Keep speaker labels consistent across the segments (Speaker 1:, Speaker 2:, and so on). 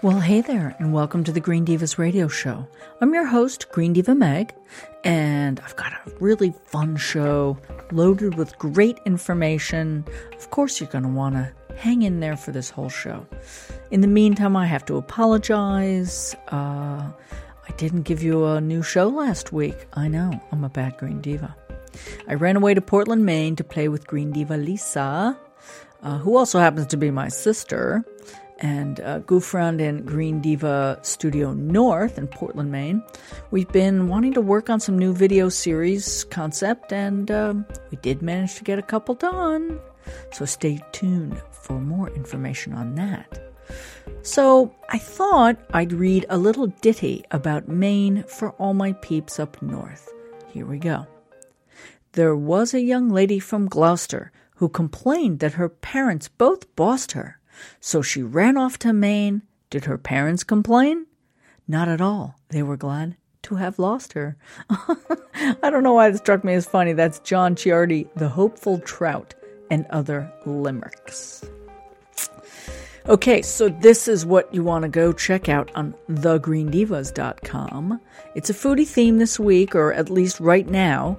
Speaker 1: Well, hey there, and welcome to the Green Divas Radio Show. I'm your host, Green Diva Meg, and I've got a really fun show loaded with great information. Of course, you're going to want to hang in there for this whole show. In the meantime, I have to apologize. I didn't give you a new show last week. I know, I'm a bad Green Diva. I ran away to Portland, Maine to play with Green Diva Lisa, who also happens to be my sister, and goof around in Green Diva Studio North in Portland, Maine. We've been wanting to work on some new video series concept, and we did manage to get a couple done. So stay tuned for more information on that. So I thought I'd read a little ditty about Maine for all my peeps up north. Here we go. There was a young lady from Gloucester who complained that her parents both bossed her. So she ran off to Maine. Did her parents complain? Not at all. They were glad to have lost her. I don't know why it struck me as funny. That's John Ciardi, The Hopeful Trout, and other limericks. Okay, so this is what you want to go check out on thegreendivas.com. It's a foodie theme this week, or at least right now.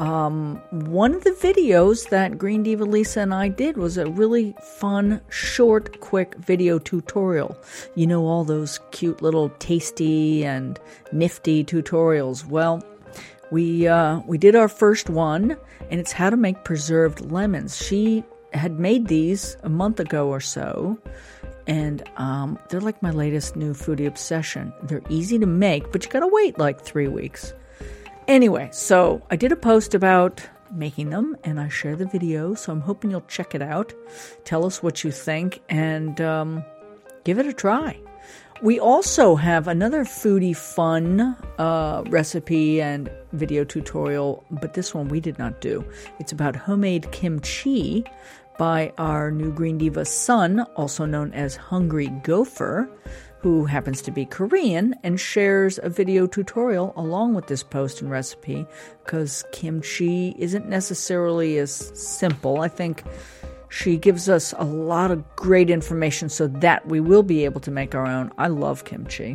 Speaker 1: One of the videos that Green Diva Lisa and I did was a really fun, short, quick video tutorial. You know, all those cute little tasty and nifty tutorials. Well, we did our first one, and it's how to make preserved lemons. She had made these a month ago or so, and they're like my latest new foodie obsession. They're easy to make, but you gotta wait like 3 weeks. Anyway, so I did a post about making them, and I share the video, so I'm hoping you'll check it out. Tell us what you think, and give it a try. We also have another foodie fun recipe and video tutorial, but this one we did not do. It's about homemade kimchi by our new Green Diva son, also known as Hungry Gopher, who happens to be Korean and shares a video tutorial along with this post and recipe, because kimchi isn't necessarily as simple. I think she gives us a lot of great information so that we will be able to make our own. I love kimchi.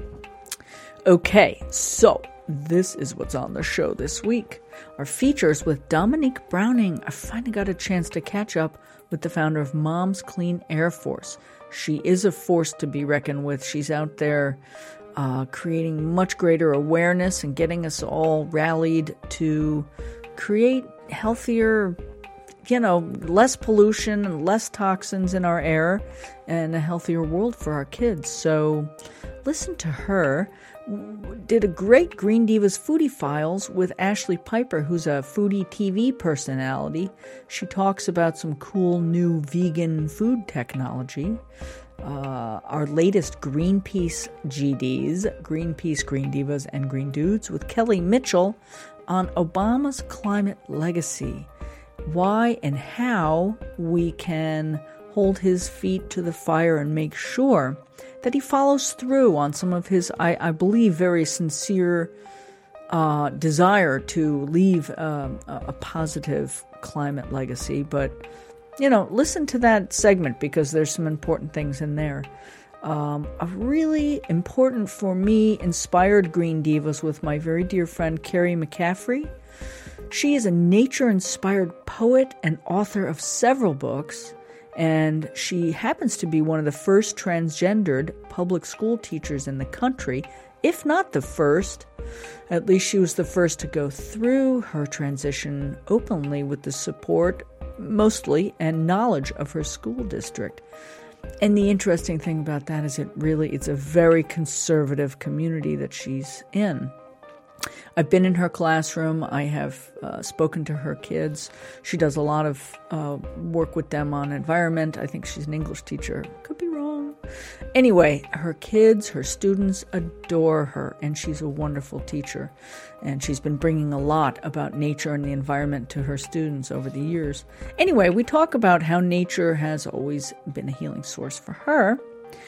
Speaker 1: Okay, so this is what's on the show this week. Our features with Dominique Browning. I finally got a chance to catch up with the founder of Moms Clean Air Force. She is a force to be reckoned with. She's out there creating much greater awareness and getting us all rallied to create healthier, less pollution and less toxins in our air and a healthier world for our kids. So listen to her. Did a great Green Divas Foodie Files with Ashley Piper, who's a foodie TV personality. She talks about some cool new vegan food technology. Our latest Greenpeace GDs, Greenpeace Green Divas and Green Dudes, with Kelly Mitchell on Obama's climate legacy. Why and how we can hold his feet to the fire and make sure that he follows through on some of his, I believe, very sincere desire to leave a positive climate legacy. But, listen to that segment because there's some important things in there. A really important for me, inspired Green Divas with my very dear friend Carrie McCaffrey. She is a nature-inspired poet and author of several books, and she happens to be one of the first transgendered public school teachers in the country, if not the first. At least she was the first to go through her transition openly with the support, mostly, and knowledge of her school district. And the interesting thing about that is it's a very conservative community that she's in. I've been in her classroom. I have spoken to her kids. She does a lot of work with them on environment. I think she's an English teacher. Could be wrong. Anyway, her kids, her students adore her, and she's a wonderful teacher. And she's been bringing a lot about nature and the environment to her students over the years. Anyway, we talk about how nature has always been a healing source for her.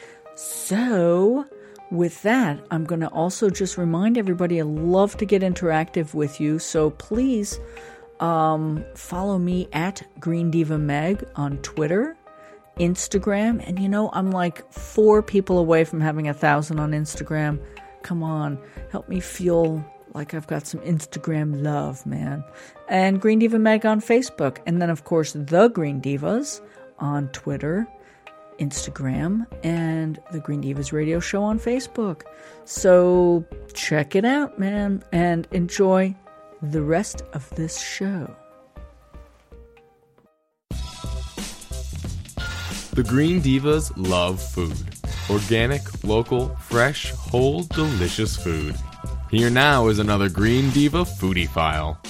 Speaker 1: So with that, I'm going to also just remind everybody I love to get interactive with you. So please follow me at Green Diva Meg on Twitter Instagram. And I'm like 4 people away from having 1,000 on Instagram. Come on, help me feel like I've got some Instagram love, man. And Green Diva Meg on Facebook. And then, of course, The Green Divas on Twitter, Instagram, and The Green Divas Radio Show on Facebook. So check it out, man, and enjoy the rest of this show.
Speaker 2: The Green Divas love food. Organic, local, fresh, whole, delicious food. Here now is another Green Diva Foodie File.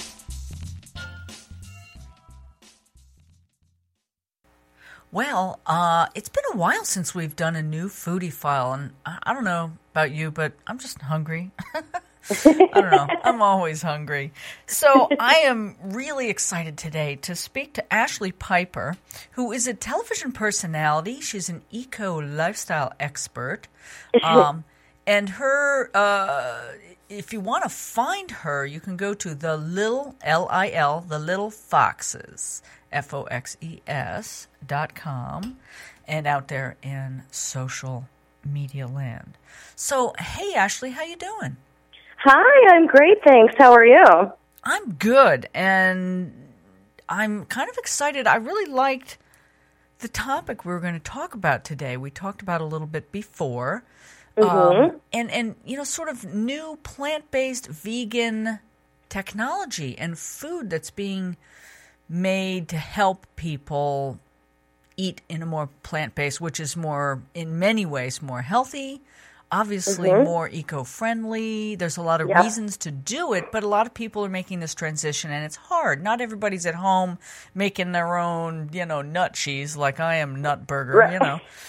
Speaker 1: Well, it's been a while since we've done a new Foodie File, and I don't know about you, but I'm just hungry. I don't know. I'm always hungry. So I am really excited today to speak to Ashley Piper, who is a television personality. She's an eco-lifestyle expert. And her, if you want to find her, you can go to the Little, L-I-L, the Little Foxes, FOXES.com, and out there in social media land. So, hey, Ashley, how you doing?
Speaker 3: Hi, I'm great, thanks. How are you?
Speaker 1: I'm good, and I'm kind of excited. I really liked the topic we were going to talk about today. We talked about it a little bit before, and sort of new plant-based vegan technology and food that's being made to help people eat in a more plant-based, which is more, in many ways, more healthy, obviously more eco-friendly. There's a lot of reasons to do it, but a lot of people are making this transition, and it's hard. Not everybody's at home making their own, nut cheese like I am Nut Burger,
Speaker 3: right.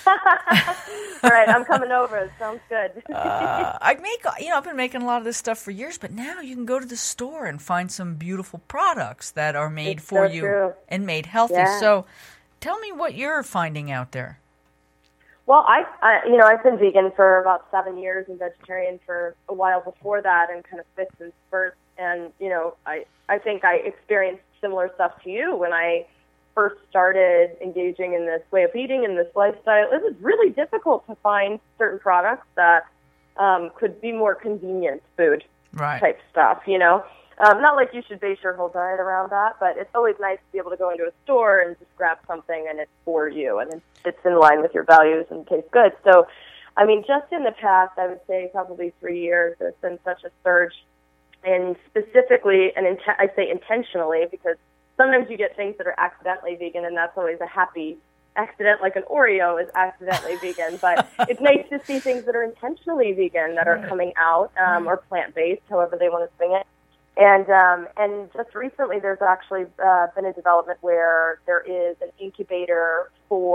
Speaker 3: All right, I'm coming over. It sounds good.
Speaker 1: I've been making a lot of this stuff for years, but now you can go to the store and find some beautiful products that are made for you
Speaker 3: true.
Speaker 1: And made healthy. Yeah. So tell me what you're finding out there.
Speaker 3: Well, I've been vegan for about 7 years and vegetarian for a while before that, and kind of fits and spurts. And I think I experienced similar stuff to you when I first started engaging in this way of eating and this lifestyle. It was really difficult to find certain products that could be more convenient food type stuff. Not like you should base your whole diet around that, but it's always nice to be able to go into a store and just grab something and it's for you and it's in line with your values and tastes good. So, just in the past, I would say probably 3 years, there's been such a surge in specifically, and I say intentionally, because sometimes you get things that are accidentally vegan, and that's always a happy accident, like an Oreo is accidentally vegan, but it's nice to see things that are intentionally vegan that are coming out, or plant-based, however they want to swing it. And just recently, there's actually been a development where there is an incubator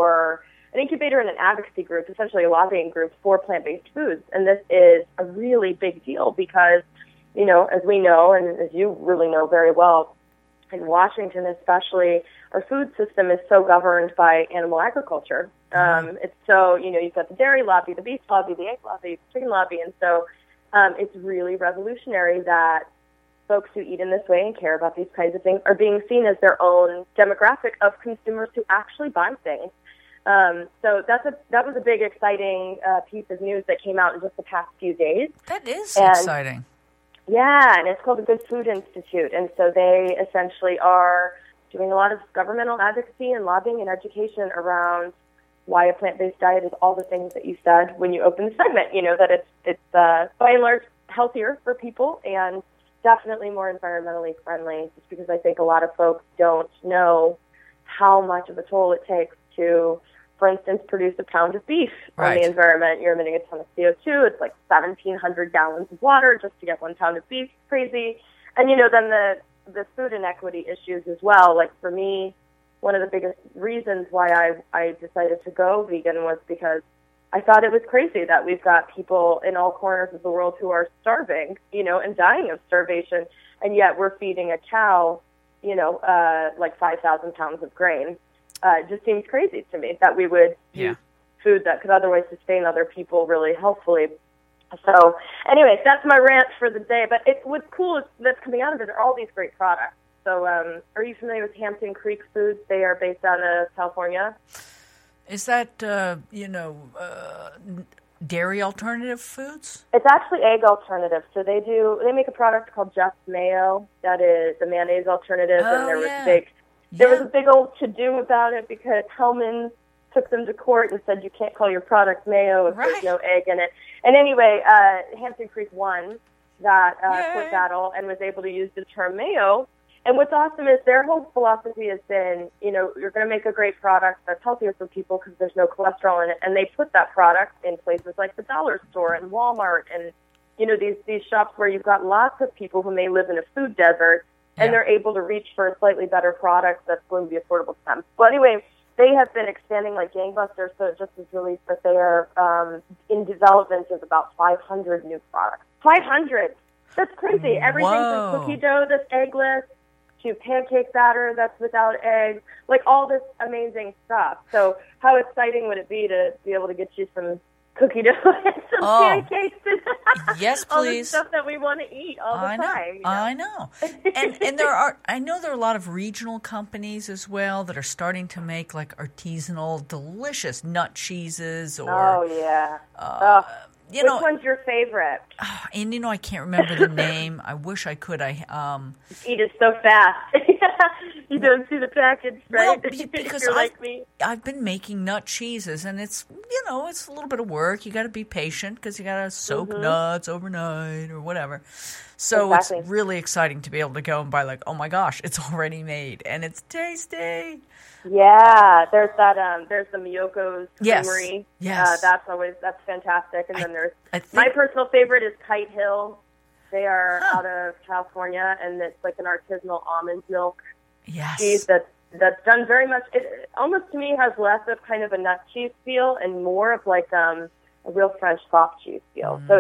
Speaker 3: and an advocacy group, essentially a lobbying group for plant-based foods. And this is a really big deal because, as we know, and as you really know very well, in Washington especially, our food system is so governed by animal agriculture. It's so, you've got the dairy lobby, the beef lobby, the egg lobby, the chicken lobby, and so it's really revolutionary that folks who eat in this way and care about these kinds of things are being seen as their own demographic of consumers who actually buy things. So that was a big, exciting piece of news that came out in just the past few days.
Speaker 1: That is exciting.
Speaker 3: Yeah, and it's called the Good Food Institute. And so they essentially are doing a lot of governmental advocacy and lobbying and education around why a plant-based diet is all the things that you said when you opened the segment, that it's by and large healthier for people and definitely more environmentally friendly, just because I think a lot of folks don't know how much of a toll it takes to, for instance, produce a pound of beef on the environment. You're emitting a ton of CO2. It's like 1,700 gallons of water just to get 1 pound of beef. Crazy. And, then the food inequity issues as well. Like, for me, one of the biggest reasons why I decided to go vegan was because I thought it was crazy that we've got people in all corners of the world who are starving, and dying of starvation, and yet we're feeding a cow, like 5,000 pounds of grain. It just seems crazy to me that we would use food that could otherwise sustain other people really healthfully. So, anyways, that's my rant for the day. But what's cool is that's coming out of it are all these great products. So, are you familiar with Hampton Creek Foods? They are based out of California.
Speaker 1: Is that, dairy alternative foods?
Speaker 3: It's actually egg alternative. So they make a product called Just Mayo that is a mayonnaise alternative, and there was a big old to-do about it because Hellmann's took them to court and said you can't call your product mayo if there's no egg in it. And anyway, Hampton Creek won that court battle and was able to use the term mayo. And what's awesome is their whole philosophy has been, you're going to make a great product that's healthier for people because there's no cholesterol in it. And they put that product in places like the dollar store and Walmart and, these shops where you've got lots of people who may live in a food desert, and they're able to reach for a slightly better product that's going to be affordable to them. Well, anyway, they have been expanding like gangbusters, so it just was released that they are in development of about 500 new products. 500! That's crazy. Everything from cookie dough that's eggless to pancake batter that's without eggs, like all this amazing stuff. So how exciting would it be to be able to get you some cookie dough and some pancakes and
Speaker 1: yes, please.
Speaker 3: all the stuff that we want to eat all the time.
Speaker 1: I know. And I know there are a lot of regional companies as well that are starting to make like artisanal, delicious nut cheeses or
Speaker 3: which one's your favorite?
Speaker 1: And I can't remember the name. I wish I could.
Speaker 3: Eat it so fast. You don't see the package, right?
Speaker 1: Well, because
Speaker 3: like me.
Speaker 1: I've been making nut cheeses, and it's it's a little bit of work. You got to be patient because you got to soak nuts overnight or whatever. So it's really exciting to be able to go and buy like, oh my gosh, it's already made and it's tasty.
Speaker 3: Yeah, there's the Miyoko's Creamery.
Speaker 1: Yes.
Speaker 3: That's fantastic. And then there's my personal favorite is Kite Hill. They are out of California, and it's like an artisanal almond milk cheese that's done very much. It almost to me has less of kind of a nut cheese feel and more of like a real French soft cheese feel. So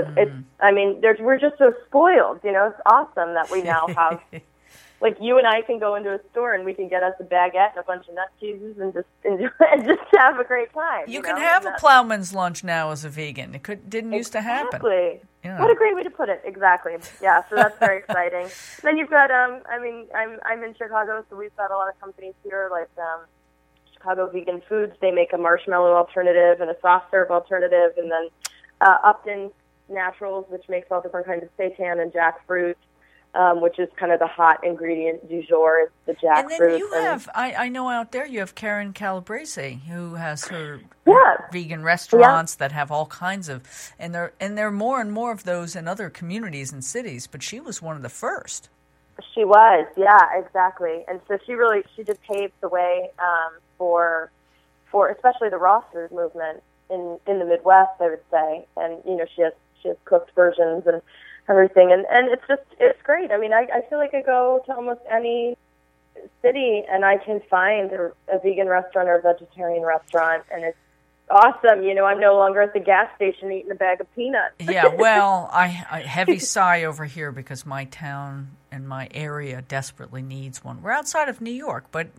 Speaker 3: we're just so spoiled. It's awesome that we now have. Like you and I can go into a store and we can get us a baguette and a bunch of nut cheeses and just enjoy and just have a great time.
Speaker 1: You can have a plowman's lunch now as a vegan. It didn't used to happen.
Speaker 3: Exactly. What a great way to put it. Exactly. Yeah. So that's very exciting. Then you've got I'm in Chicago, so we've got a lot of companies here like Chicago Vegan Foods. They make a marshmallow alternative and a soft serve alternative, and then Upton Naturals, which makes all different kinds of seitan and jackfruit. Which is kind of the hot ingredient du jour, is the jackfruit.
Speaker 1: And then you have, I know out there you have Karen Calabrese, who has her vegan restaurants that have all kinds of, and there are more and more of those in other communities and cities, but she was one of the first.
Speaker 3: She was, yeah, exactly. And so she just paved the way for especially the raw food movement in the Midwest, I would say. And, she has cooked versions and everything, and it's great. I mean, I feel like I go to almost any city and I can find a vegan restaurant or a vegetarian restaurant, and it's awesome. I'm no longer at the gas station eating a bag of peanuts.
Speaker 1: Yeah, well, I heavy sigh over here because my town and my area desperately needs one. We're outside of New York, but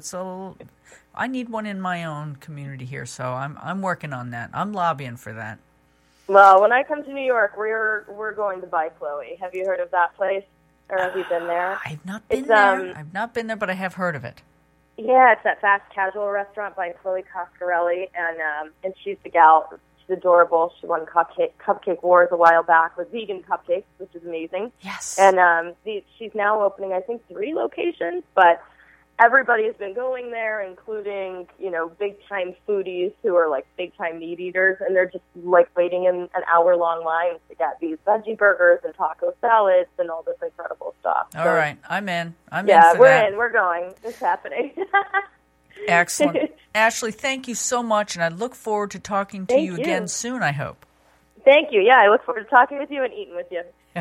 Speaker 1: I need one in my own community here, so I'm working on that. I'm lobbying for that.
Speaker 3: Well, when I come to New York, we're going to By Chloe. Have you heard of that place, or have you been there?
Speaker 1: I've not been there. I've not been there, but I have heard of it.
Speaker 3: Yeah, it's that fast casual restaurant by Chloe Coscarelli, and she's the gal. She's adorable. She won Cupcake Wars a while back with vegan cupcakes, which is amazing.
Speaker 1: Yes.
Speaker 3: And she's now opening, I think, 3 locations, but everybody has been going there, including, big-time foodies who are, like, big-time meat eaters, and they're just, like, waiting in an hour-long line to get these veggie burgers and taco salads and all this incredible stuff.
Speaker 1: All right. I'm in. I'm in for that.
Speaker 3: Yeah, we're in. We're going. It's happening.
Speaker 1: Excellent. Ashley, thank you so much, and I look forward to talking to you again soon, I hope.
Speaker 3: Thank you. Yeah, I look forward to talking with you and eating with you.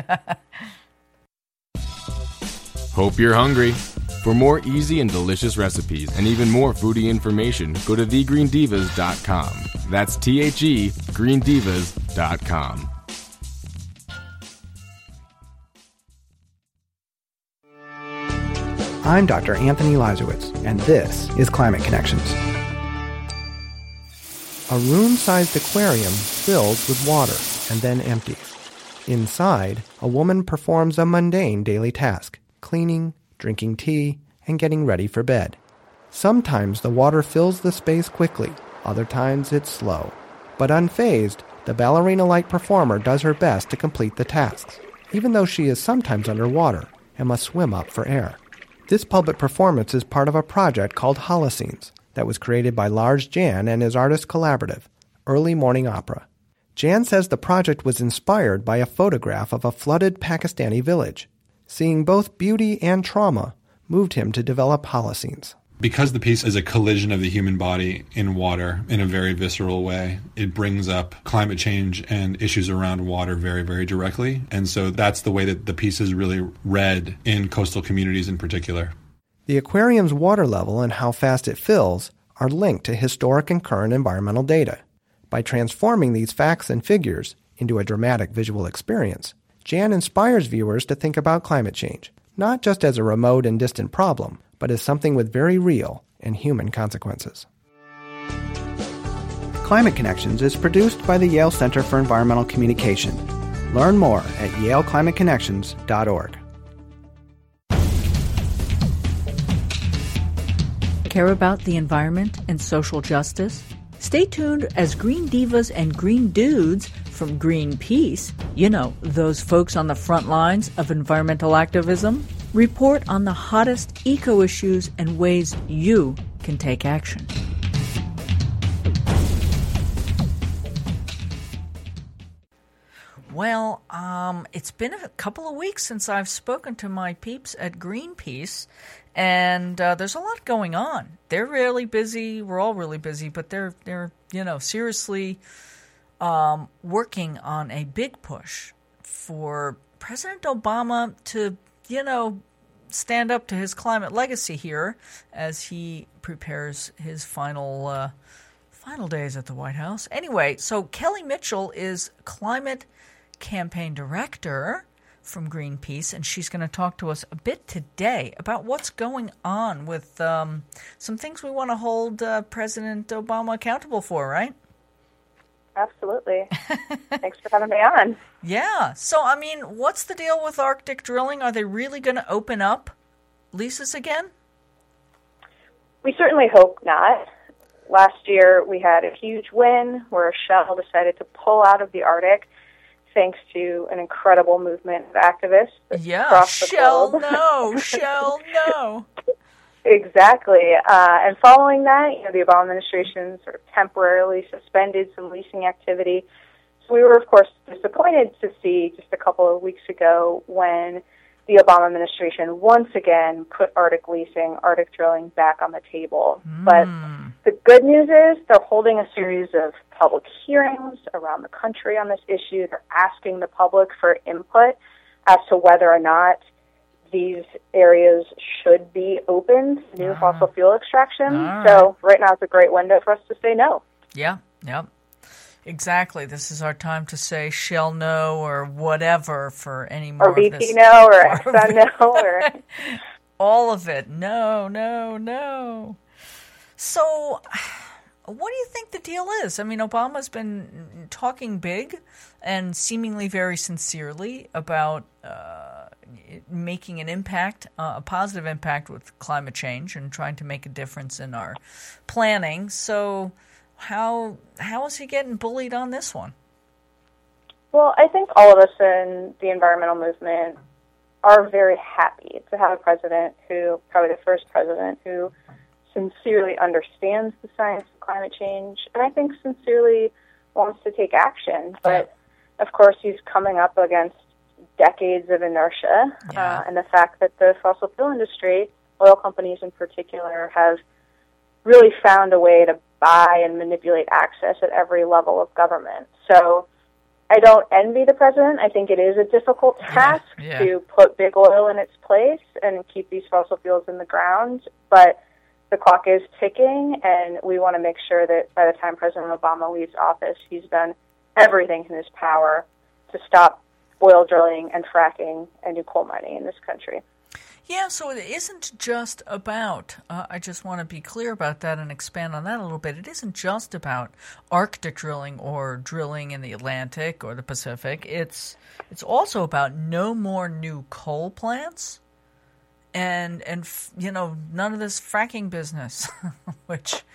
Speaker 2: Hope you're hungry. For more easy and delicious recipes and even more foodie information, go to thegreendivas.com. That's THE, greendivas.com.
Speaker 4: I'm Dr. Anthony Lazowitz, and this is Climate Connections. A room-sized aquarium fills with water and then empties. Inside, a woman performs a mundane daily task, cleaning, drinking tea, and getting ready for bed. Sometimes the water fills the space quickly, Other times it's slow. But unfazed, the ballerina-like performer does her best to complete the tasks, even though she is sometimes underwater and must swim up for air. This public performance is part of a project called Holoscenes that was created by Lars Jan and his artist collaborative, Early Morning Opera. Jan says the project was inspired by a photograph of a flooded Pakistani village. Seeing both beauty and trauma moved him to develop Holoscenes.
Speaker 5: Because the piece is a collision of the human body in water in a very visceral way, it brings up climate change and issues around water very, very directly. And so that's the way that the piece is really read in coastal communities in particular.
Speaker 4: The aquarium's water level and how fast it fills are linked to historic and current environmental data. By transforming these facts and figures into a dramatic visual experience, Jan inspires viewers to think about climate change, not just as a remote and distant problem, but as something with very real and human consequences. Climate Connections is produced by the Yale Center for Environmental Communication. Learn more at yaleclimateconnections.org.
Speaker 1: Care about the environment and social justice? Stay tuned as Green Divas and Green Dudes from Greenpeace, those folks on the front lines of environmental activism, report on the hottest eco-issues and ways you can take action. Well, it's been a couple of weeks since I've spoken to my peeps at Greenpeace, and there's a lot going on. They're really busy. We're all really busy, but they're seriously working on a big push for President Obama to, stand up to his climate legacy here as he prepares his final days at the White House. Anyway, so Kelly Mitchell is climate campaign director from Greenpeace, and she's going to talk to us a bit today about what's going on with some things we want to hold President Obama accountable for, right?
Speaker 3: Absolutely. Thanks for having me on.
Speaker 1: Yeah. So, what's the deal with Arctic drilling? Are they really going to open up leases again?
Speaker 3: We certainly hope not. Last year, we had a huge win where Shell decided to pull out of the Arctic thanks to an incredible movement of activists across the globe.
Speaker 1: Shell no.
Speaker 3: Exactly. And following that, the Obama administration sort of temporarily suspended some leasing activity. So we were, of course, disappointed to see just a couple of weeks ago when the Obama administration once again put Arctic leasing, Arctic drilling back on the table. But the good news is they're holding a series of public hearings around the country on this issue. They're asking the public for input as to whether or not these areas should be open to new fossil fuel extraction.
Speaker 1: Right.
Speaker 3: So right now is a great window for us to say no.
Speaker 1: Yeah. Exactly. This is our time to say Shell no or whatever for any more
Speaker 3: or BP
Speaker 1: of this.
Speaker 3: No or Exxon no. Or
Speaker 1: all of it. No. So what do you think the deal is? Obama's been talking big and seemingly very sincerely about making an impact, a positive impact with climate change and trying to make a difference in our planning. So how is he getting bullied on this one?
Speaker 3: Well, I think all of us in the environmental movement are very happy to have a president who, probably the first president, who sincerely understands the science of climate change, and I think sincerely wants to take action. But, of course, he's coming up against decades of inertia, and the fact that the fossil fuel industry, oil companies in particular, have really found a way to buy and manipulate access at every level of government. So I don't envy the president. I think it is a difficult task to put big oil in its place and keep these fossil fuels in the ground, but the clock is ticking, and we want to make sure that by the time President Obama leaves office, he's done everything in his power to stop oil drilling and fracking and new coal mining in this country.
Speaker 1: Yeah, so it isn't just about, I just want to be clear about that and expand on that a little bit. It isn't just about Arctic drilling or drilling in the Atlantic or the Pacific. It's also about no more new coal plants and none of this fracking business, which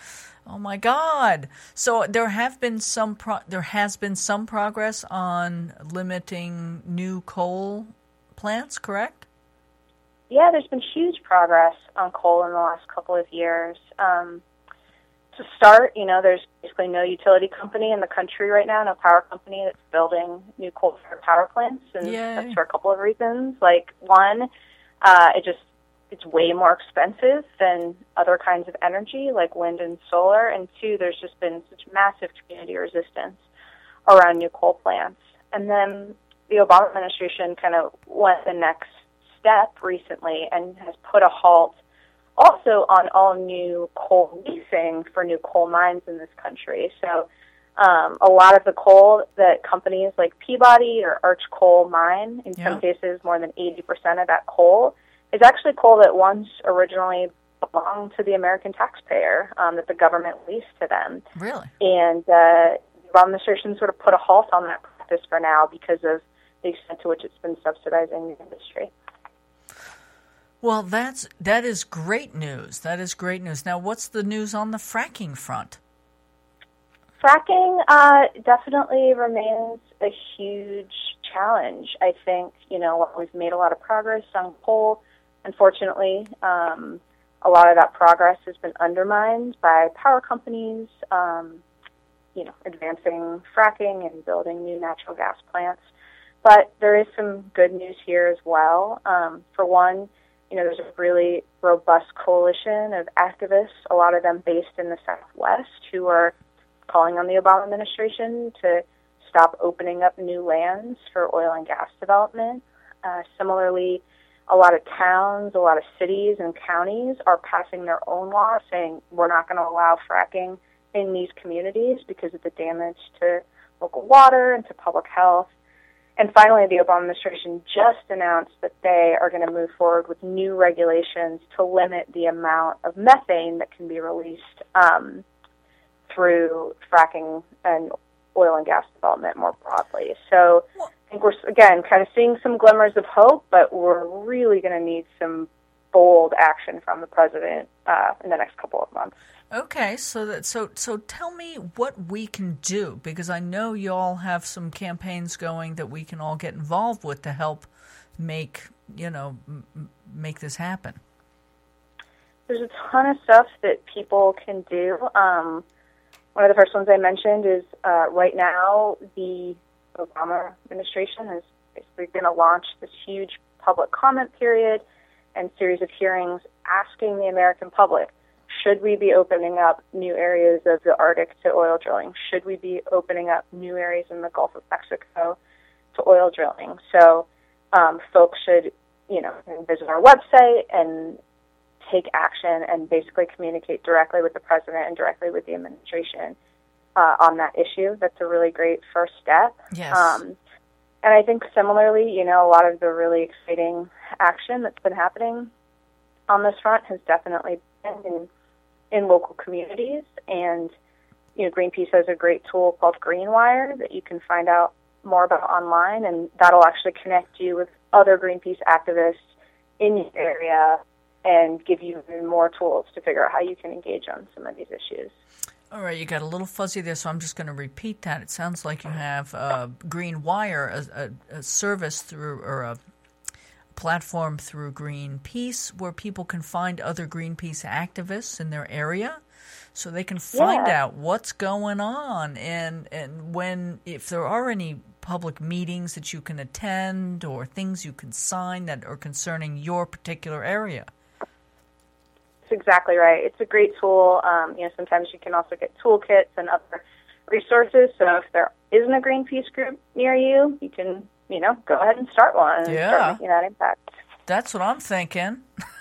Speaker 1: Oh my God! So there has been some progress on limiting new coal plants, correct?
Speaker 6: Yeah, there's been huge progress on coal in the last couple of years. To start, there's basically no utility company in the country right now, no power company that's building new coal-fired power plants, and that's for a couple of reasons. Like, one, it's way more expensive than other kinds of energy like wind and solar, and two, there's just been such massive community resistance around new coal plants. And then the Obama administration kind of went the next step recently and has put a halt also on all new coal leasing for new coal mines in this country. So a lot of the coal that companies like Peabody or Arch Coal mine, in some cases more than 80% of that coal, is actually coal that once originally belonged to the American taxpayer, that the government leased to them.
Speaker 1: Really?
Speaker 6: And the Obama administration sort of put a halt on that practice for now because of the extent to which it's been subsidizing the industry.
Speaker 1: Well, that is great news. That is great news. Now, what's the news on the fracking front?
Speaker 6: Fracking definitely remains a huge challenge. I think, while we've made a lot of progress on coal, unfortunately, a lot of that progress has been undermined by power companies, advancing fracking and building new natural gas plants. But there is some good news here as well. For one, there's a really robust coalition of activists, a lot of them based in the Southwest, who are calling on the Obama administration to stop opening up new lands for oil and gas development. Similarly, a lot of towns, a lot of cities and counties are passing their own laws saying we're not going to allow fracking in these communities because of the damage to local water and to public health. And finally, the Obama administration just announced that they are going to move forward with new regulations to limit the amount of methane that can be released through fracking and oil and gas development more broadly. So I think we're, again, kind of seeing some glimmers of hope, but we're really going to need some bold action from the president in the next couple of months.
Speaker 1: Okay, so tell me what we can do, because I know you all have some campaigns going that we can all get involved with to help make this happen.
Speaker 6: There's a ton of stuff that people can do. One of the first ones I mentioned is right now the Obama administration is basically going to launch this huge public comment period and series of hearings asking the American public, should we be opening up new areas of the Arctic to oil drilling? Should we be opening up new areas in the Gulf of Mexico to oil drilling? So folks should, visit our website and take action and basically communicate directly with the president and directly with the administration on that issue. That's a really great first step.
Speaker 1: Yes.
Speaker 6: And I think similarly, a lot of the really exciting action that's been happening on this front has definitely been in local communities. And, Greenpeace has a great tool called GreenWire that you can find out more about online, and that'll actually connect you with other Greenpeace activists in your area and give you even more tools to figure out how you can engage on some of these issues.
Speaker 1: All right, you got a little fuzzy there, so I'm just going to repeat that. It sounds like you have GreenWire, a service through, or a platform through Greenpeace where people can find other Greenpeace activists in their area so they can find out what's going on and if there are any public meetings that you can attend or things you can sign that are concerning your particular area.
Speaker 6: That's exactly right. It's a great tool. Sometimes you can also get toolkits and other resources. So if there isn't a Greenpeace group near you, you can, go ahead and start one and start making that impact.
Speaker 1: That's what I'm thinking.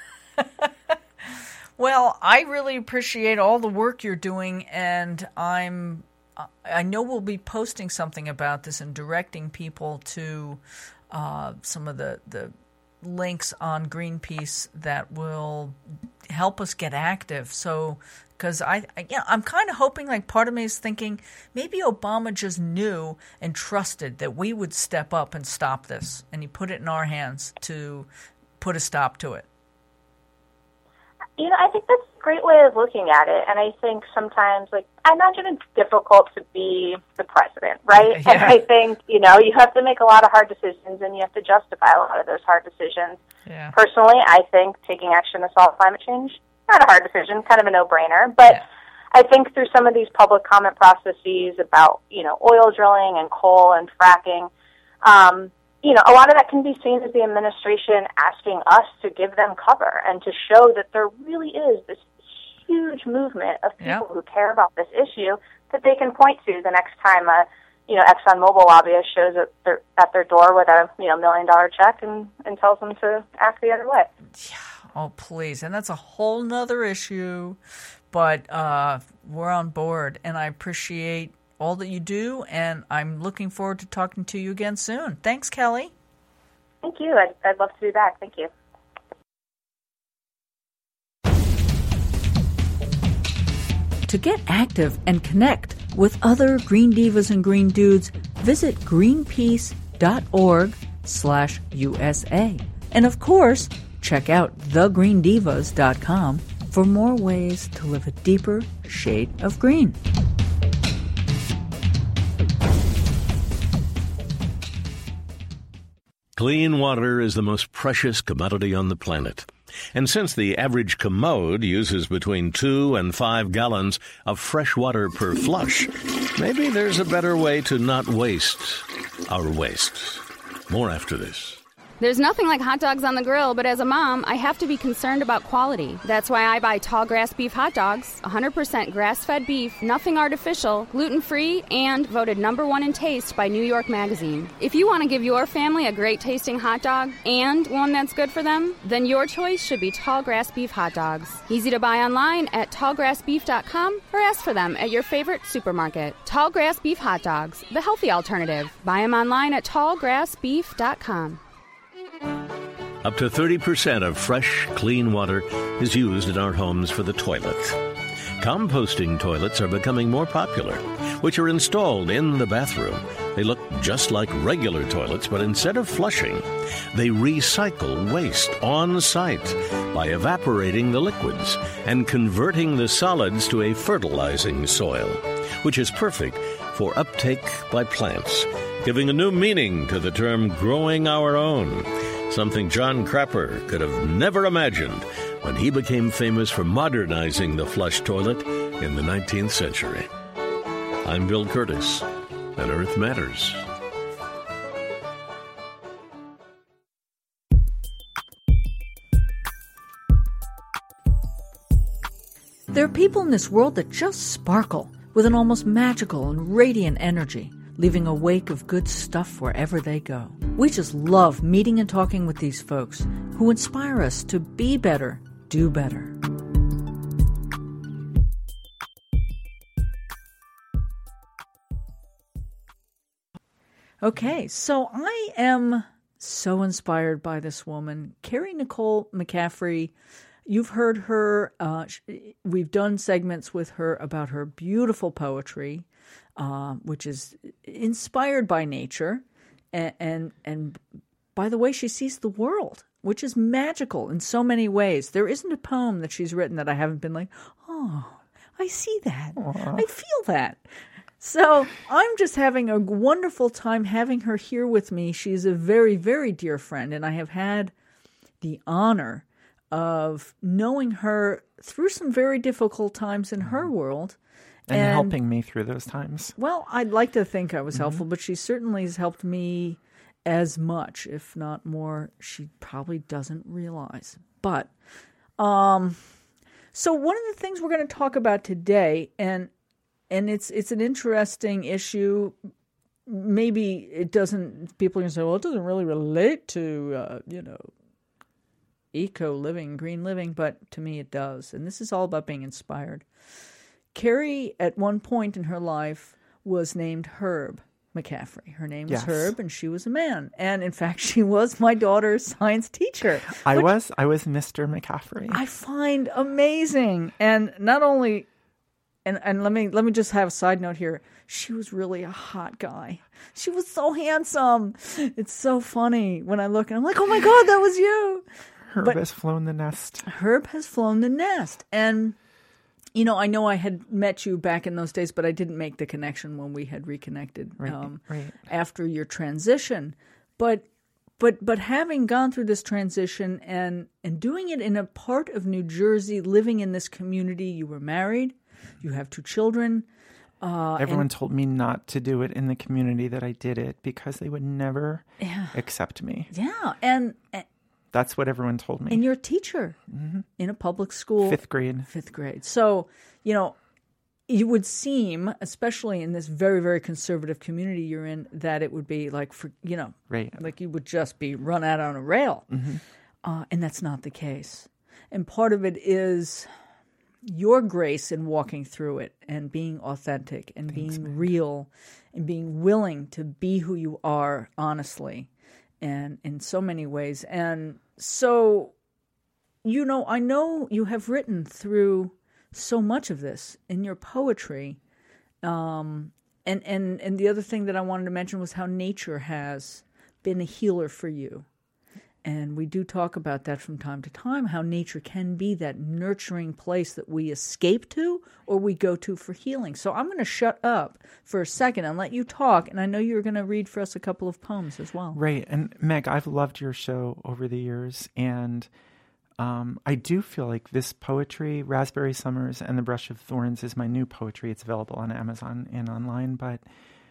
Speaker 1: Well, I really appreciate all the work you're doing, and I know we'll be posting something about this and directing people to some of the links on Greenpeace that will help us get active. So, because I'm kind of hoping, like, part of me is thinking maybe Obama just knew and trusted that we would step up and stop this, and he put it in our hands to put a stop to it.
Speaker 6: I think that's great way of looking at it. And I think sometimes, like, I imagine it's difficult to be the president, right?
Speaker 1: Yeah.
Speaker 6: And I think, you know, you have to make a lot of hard decisions and you have to justify a lot of those hard decisions.
Speaker 1: Yeah.
Speaker 6: Personally, I think taking action to solve climate change, not a hard decision, kind of a no-brainer. But I think through some of these public comment processes about, you know, oil drilling and coal and fracking, you know, a lot of that can be seen as the administration asking us to give them cover and to show that there really is this huge movement of people who care about this issue that they can point to the next time a, you know, ExxonMobil lobbyist shows at their door with a, you know, $1 million check and tells them to act the other way.
Speaker 1: Yeah. Oh, please. And that's a whole nother issue. But we're on board, and I appreciate all that you do, and I'm looking forward to talking to you again soon. Thanks, Kelly.
Speaker 6: Thank you. I'd love to be back. Thank you.
Speaker 1: To get active and connect with other Green Divas and Green Dudes, visit greenpeace.org/USA. And of course, check out thegreendivas.com for more ways to live a deeper shade of green.
Speaker 7: Clean water is the most precious commodity on the planet. And since the average commode uses between 2 and 5 gallons of fresh water per flush, maybe there's a better way to not waste our waste. More after this.
Speaker 8: There's nothing like hot dogs on the grill, but as a mom, I have to be concerned about quality. That's why I buy Tall Grass Beef hot dogs, 100% grass-fed beef, nothing artificial, gluten-free, and voted #1 in taste by New York Magazine. If you want to give your family a great-tasting hot dog and one that's good for them, then your choice should be Tall Grass Beef hot dogs. Easy to buy online at tallgrassbeef.com or ask for them at your favorite supermarket. Tall Grass Beef hot dogs, the healthy alternative. Buy them online at tallgrassbeef.com.
Speaker 7: Up to 30% of fresh, clean water is used in our homes for the toilet. Composting toilets are becoming more popular, which are installed in the bathroom. They look just like regular toilets, but instead of flushing, they recycle waste on site by evaporating the liquids and converting the solids to a fertilizing soil, which is perfect for uptake by plants, giving a new meaning to the term growing our own. Something John Crapper could have never imagined when he became famous for modernizing the flush toilet in the 19th century. I'm Bill Curtis, and Earth Matters.
Speaker 1: There are people in this world that just sparkle with an almost magical and radiant energy, leaving a wake of good stuff wherever they go. We just love meeting and talking with these folks who inspire us to be better, do better. Okay, so I am so inspired by this woman, Carrie Nicole McCaffrey. You've heard her, we've done segments with her about her beautiful poetry, which is inspired by nature and by the way she sees the world, which is magical in so many ways. There isn't a poem that she's written that I haven't been like, oh, I see that. Aww. I feel that. So I'm just having a wonderful time having her here with me. She's a very, very dear friend, and I have had the honor of knowing her through some very difficult times in her world.
Speaker 9: And helping me through those times.
Speaker 1: Well, I'd like to think I was helpful, but she certainly has helped me as much, if not more. She probably doesn't realize. But, so one of the things we're going to talk about today, and it's an interesting issue. Maybe it doesn't, people are going to say, well, it doesn't really relate to, eco-living, green living, but to me it does. And this is all about being inspired. Carrie, at one point in her life, was named Herb McCaffrey. Her name was Herb, and she was a man. And in fact, she was my daughter's science teacher.
Speaker 9: I was Mr. McCaffrey.
Speaker 1: I find amazing. And not only, and let me just have a side note here. She was really a hot guy. She was so handsome. It's so funny when I look and I'm like, oh my God, that was you.
Speaker 9: Herb has flown the nest.
Speaker 1: Herb has flown the nest. And, you know I had met you back in those days, but I didn't make the connection when we had reconnected
Speaker 9: Right.
Speaker 1: after your transition. But having gone through this transition and doing it in a part of New Jersey, living in this community, you were married, you have 2 children.
Speaker 9: Everyone told me not to do it in the community that I did it because they would never accept me.
Speaker 1: Yeah, and
Speaker 9: that's what everyone told me.
Speaker 1: And you're a teacher in a public school.
Speaker 9: 5th grade.
Speaker 1: 5th grade. So, you would seem, especially in this very, very conservative community you're in, that it would be like,
Speaker 9: right.
Speaker 1: like you would just be run out on a rail. And that's not the case. And part of it is your grace in walking through it and being authentic and being real and being willing to be who you are honestly and in so many ways. And so, I know you have written through so much of this in your poetry. And the other thing that I wanted to mention was how nature has been a healer for you. And we do talk about that from time to time, how nature can be that nurturing place that we escape to or we go to for healing. So I'm going to shut up for a second and let you talk. And I know you're going to read for us a couple of poems as well.
Speaker 9: Right. And Meg, I've loved your show over the years. And I do feel like this poetry, Raspberry Summers and The Brush of Thorns, is my new poetry. It's available on Amazon and online. But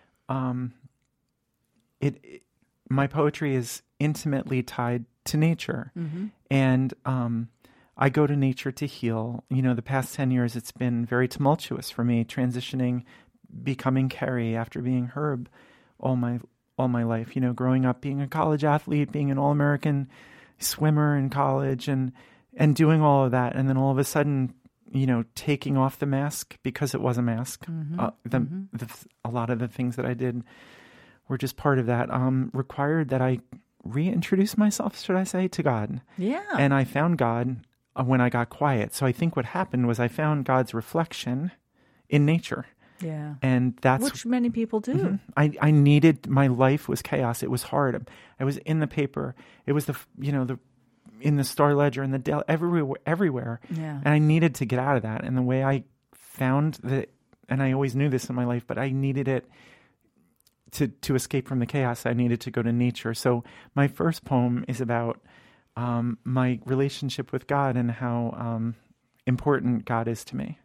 Speaker 9: my poetry is intimately tied to nature. And I go to nature to heal. The past 10 years, it's been very tumultuous for me, transitioning, becoming Carrie after being Herb all my life. Growing up, being a college athlete, being an All-American swimmer in college and doing all of that. And then all of a sudden, taking off the mask because it was a mask. A lot of the things that I did were just part of that, required that I reintroduce myself, should I say, to God.
Speaker 1: Yeah.
Speaker 9: And I found God when I got quiet. So I think what happened was I found God's reflection in nature.
Speaker 1: Yeah.
Speaker 9: And that's
Speaker 1: which many people do.
Speaker 9: I needed, my life was chaos. It was hard. I was in the paper. It was in the Star Ledger, in the Daily, everywhere.
Speaker 1: Yeah.
Speaker 9: And I needed to get out of that. And the way I found that, and I always knew this in my life, but I needed it to escape from the chaos. I needed to go to nature. So my first poem is about my relationship with God and how important God is to me.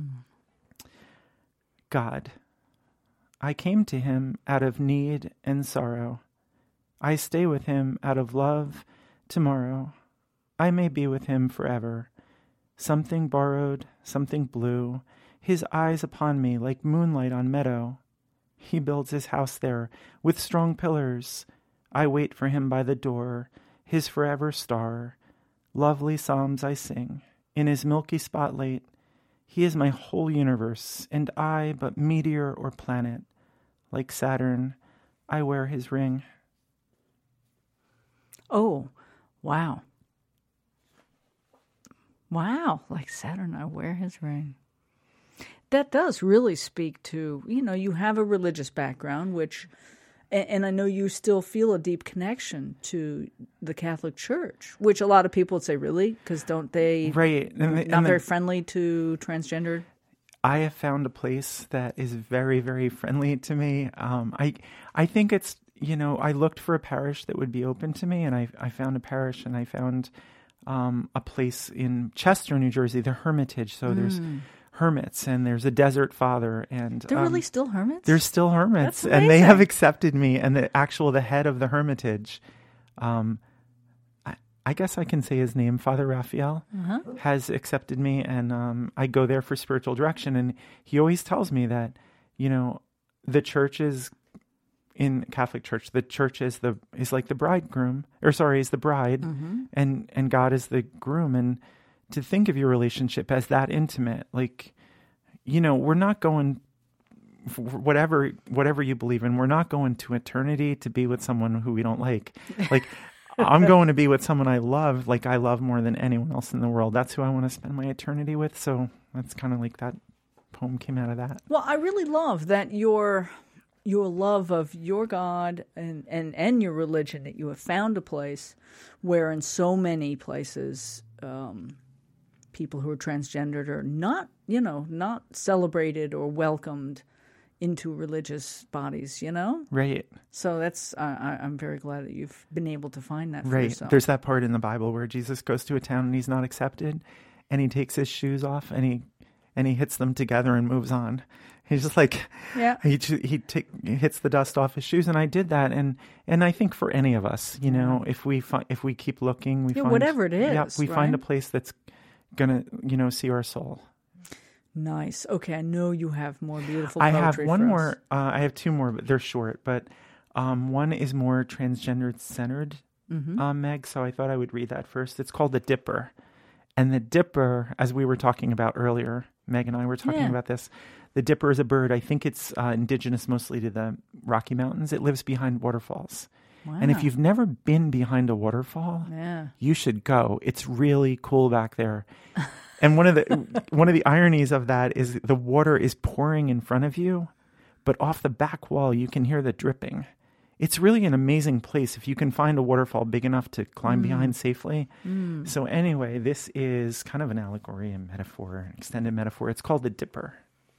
Speaker 9: God, I came to him out of need and sorrow. I stay with him out of love tomorrow. I may be with him forever. Something borrowed, something blue, his eyes upon me like moonlight on meadow. He builds his house there with strong pillars. I wait for him by the door, his forever star. Lovely psalms I sing in his milky spotlight. He is my whole universe, and I but meteor or planet. Like Saturn, I wear his ring.
Speaker 1: Oh, wow. Wow, like Saturn, I wear his ring. That does really speak to, you have a religious background, which, and I know you still feel a deep connection to the Catholic Church, which a lot of people would say, really? Because don't they,
Speaker 9: right.
Speaker 1: not very friendly to transgender?
Speaker 9: I have found a place that is very, very friendly to me. I think it's, I looked for a parish that would be open to me, and I found a parish, and I found a place in Chester, New Jersey, the Hermitage. So there's hermits, and there's a Desert Father, and
Speaker 1: they're really still hermits.
Speaker 9: There's still hermits, and they have accepted me. And the head of the Hermitage, I guess I can say his name, Father Raphael, has accepted me, and I go there for spiritual direction. And he always tells me that, the church is. In Catholic Church, the church is like the bridegroom, is the bride, and God is the groom. And to think of your relationship as that intimate, like, we're not going, whatever you believe in, we're not going to eternity to be with someone who we don't like. Like, I'm going to be with someone I love, like I love more than anyone else in the world. That's who I want to spend my eternity with. So that's kind of like that poem came out of that.
Speaker 1: Well, I really love that you're your love of your God and your religion, that you have found a place where in so many places people who are transgendered are not celebrated or welcomed into religious bodies,
Speaker 9: Right.
Speaker 1: So that's I'm very glad that you've been able to find that for
Speaker 9: Right.
Speaker 1: yourself.
Speaker 9: There's that part in the Bible where Jesus goes to a town and he's not accepted, and he takes his shoes off and he hits them together and moves on. He's just like,
Speaker 1: yeah.
Speaker 9: He hits the dust off his shoes, and I did that, and I think for any of us, if we keep looking, we find
Speaker 1: whatever it is,
Speaker 9: we
Speaker 1: right?
Speaker 9: find a place that's gonna see our soul.
Speaker 1: Nice. Okay, I know you have more beautiful
Speaker 9: I
Speaker 1: poetry
Speaker 9: have one
Speaker 1: for
Speaker 9: more.
Speaker 1: us.
Speaker 9: I have two more, but they're short. But one is more transgender centered, Meg. So I thought I would read that first. It's called The Dipper. And the dipper, as we were talking about earlier, Meg and I were talking about this. The dipper is a bird. I think it's indigenous mostly to the Rocky Mountains. It lives behind waterfalls.
Speaker 1: Wow.
Speaker 9: And if you've never been behind a waterfall, you should go. It's really cool back there. And one of the ironies of that is the water is pouring in front of you, but off the back wall you can hear the dripping. It's really an amazing place if you can find a waterfall big enough to climb behind safely. So anyway, this is kind of an allegory, a metaphor, an extended metaphor. It's called The Dipper.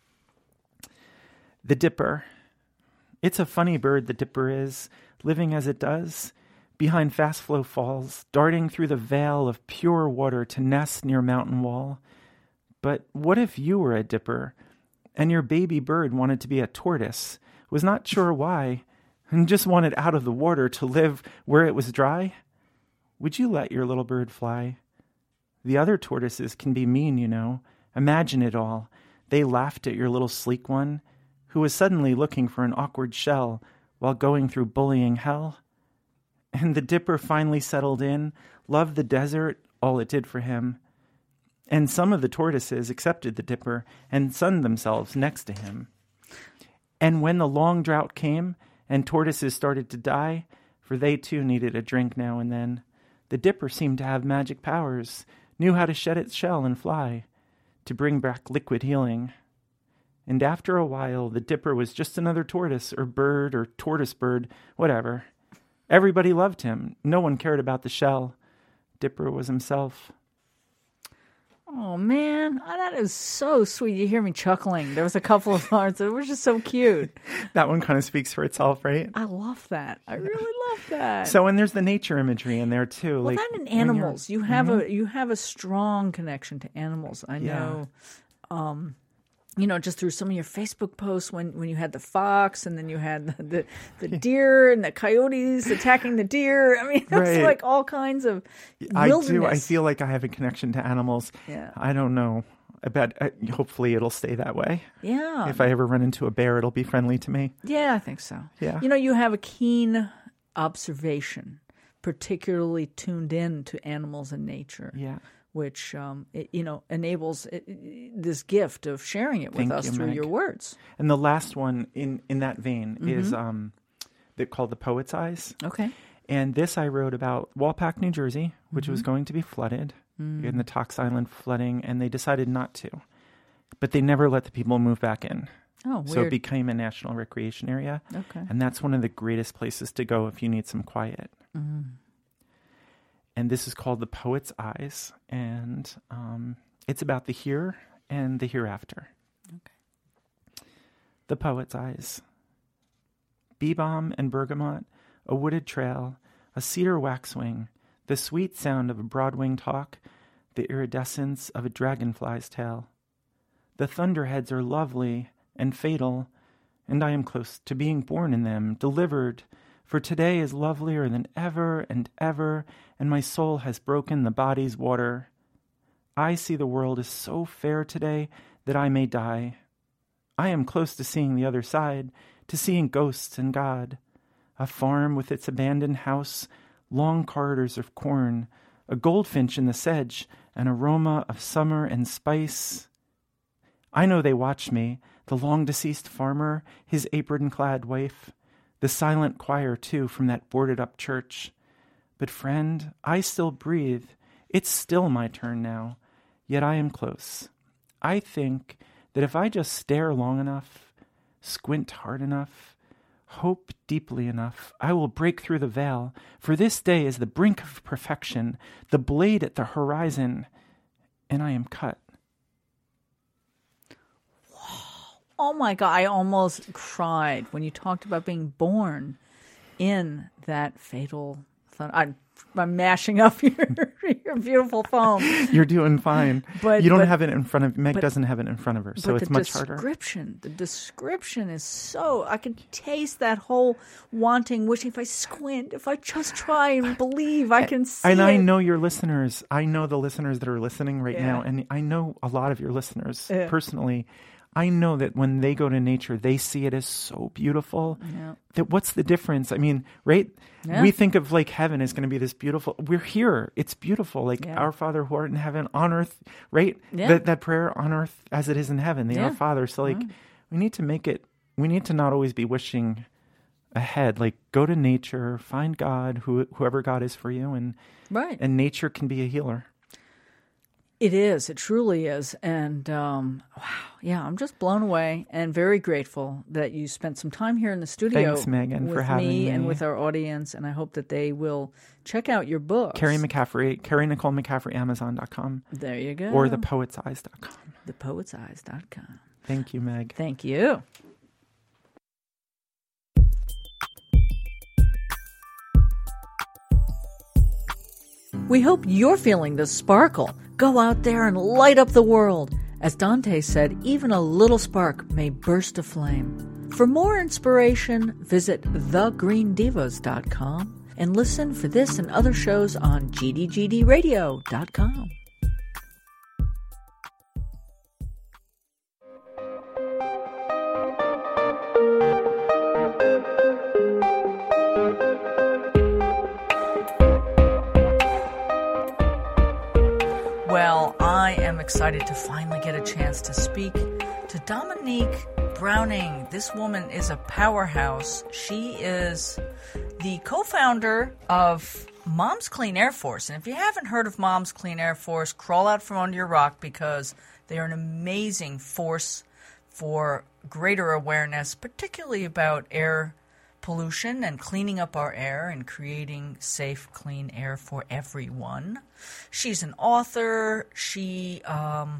Speaker 9: The Dipper. It's a funny bird, the dipper is, living as it does, behind fast flow falls, darting through the veil of pure water to nest near mountain wall. But what if you were a dipper, and your baby bird wanted to be a tortoise, was not sure why, and just wanted out of the water to live where it was dry? Would you let your little bird fly? The other tortoises can be mean, Imagine it all. They laughed at your little sleek one, who was suddenly looking for an awkward shell while going through bullying hell. And the dipper finally settled in, loved the desert, all it did for him. And some of the tortoises accepted the dipper and sunned themselves next to him. And when the long drought came and tortoises started to die, for they too needed a drink now and then, the dipper seemed to have magic powers, knew how to shed its shell and fly, to bring back liquid healing. And after a while, the dipper was just another tortoise or bird or tortoise bird, whatever. Everybody loved him. No one cared about the shell. Dipper was himself.
Speaker 1: Oh, man, that is so sweet. You hear me chuckling. There was a couple of parts that were just so cute.
Speaker 9: That one kind of speaks for itself, right?
Speaker 1: I love that. I really love that.
Speaker 9: So, and there's the nature imagery in there, too.
Speaker 1: Well, that and animals. You have a strong connection to animals. I know. Just through some of your Facebook posts when you had the fox and then you had the deer and the coyotes attacking the deer. I mean, that's like all kinds of wilderness.
Speaker 9: I do. I feel like I have a connection to animals.
Speaker 1: Yeah.
Speaker 9: I don't know. Hopefully it'll stay that way.
Speaker 1: Yeah.
Speaker 9: If I ever run into a bear, it'll be friendly to me.
Speaker 1: Yeah, I think so.
Speaker 9: Yeah.
Speaker 1: You have a keen observation, particularly tuned in to animals and nature.
Speaker 9: Yeah.
Speaker 1: Which enables this gift of sharing it with us through your words.
Speaker 9: And the last one in that vein is called The Poet's Eyes.
Speaker 1: Okay.
Speaker 9: And this I wrote about Walpack, New Jersey, which was going to be flooded in the Tox Island flooding, and they decided not to. But they never let the people move back in.
Speaker 1: Oh, weird.
Speaker 9: So it became a national recreation area.
Speaker 1: Okay.
Speaker 9: And that's one of the greatest places to go if you need some quiet. And this is called The Poet's Eyes, and it's about the here and the hereafter. Okay. The Poet's Eyes. Bee balm and bergamot, a wooded trail, a cedar waxwing, the sweet sound of a broad-winged hawk, the iridescence of a dragonfly's tail. The thunderheads are lovely and fatal, and I am close to being born in them, delivered, for today is lovelier than ever and ever, and my soul has broken the body's water. I see the world is so fair today that I may die. I am close to seeing the other side, to seeing ghosts and God. A farm with its abandoned house, long corridors of corn, a goldfinch in the sedge, an aroma of summer and spice. I know they watch me, the long-deceased farmer, his apron-clad wife, the silent choir, too, from that boarded-up church. But, friend, I still breathe. It's still my turn now, yet I am close. I think that if I just stare long enough, squint hard enough, Hope deeply enough, I will break through the veil, for this day is the brink of perfection, the blade at the horizon, and I am cut.
Speaker 1: Oh my God, I almost cried when you talked about being born in that fatal thunder. I'm mashing up your beautiful phone.
Speaker 9: You're doing fine.
Speaker 1: But
Speaker 9: you don't have it in front of Meg doesn't have it in front of her, so it's much harder.
Speaker 1: The description is so, I can taste that whole wanting, wishing, if I squint, if I just try and believe, I can see
Speaker 9: and
Speaker 1: it.
Speaker 9: I know your listeners. I know the listeners that are listening right now, and I know a lot of your listeners personally. I know that when they go to nature, they see it as so beautiful. Yeah. That what's the difference? I mean, right? Yeah. We think of like heaven is going to be this beautiful. We're here. It's beautiful. Like our Father who art in heaven, on earth, right? Yeah. That prayer, on earth as it is in heaven, the Our Father. So like we need to make it, we need to not always be wishing ahead. Like go to nature, find God, whoever God is for you. And nature can be a healer.
Speaker 1: It is. It truly is. And wow, I'm just blown away and very grateful that you spent some time here in the studio.
Speaker 9: Thanks, Megan, for having
Speaker 1: me and with our audience. And I hope that they will check out your books.
Speaker 9: Carrie Nicole McCaffrey, Amazon.com.
Speaker 1: There you go.
Speaker 9: Or thepoetseyes.com.
Speaker 1: Thepoetseyes.com.
Speaker 9: Thank you, Meg.
Speaker 1: Thank you. We hope you're feeling the sparkle. Go out there and light up the world. As Dante said, even a little spark may burst a flame. For more inspiration, visit thegreendivas.com and listen for this and other shows on gdgdradio.com. Well, I am excited to finally get a chance to speak to Dominique Browning. This woman is a powerhouse. She is the co-founder of Moms Clean Air Force. And if you haven't heard of Moms Clean Air Force, crawl out from under your rock because they are an amazing force for greater awareness, particularly about air pollution and cleaning up our air and creating safe, clean air for everyone. She's an author. She, among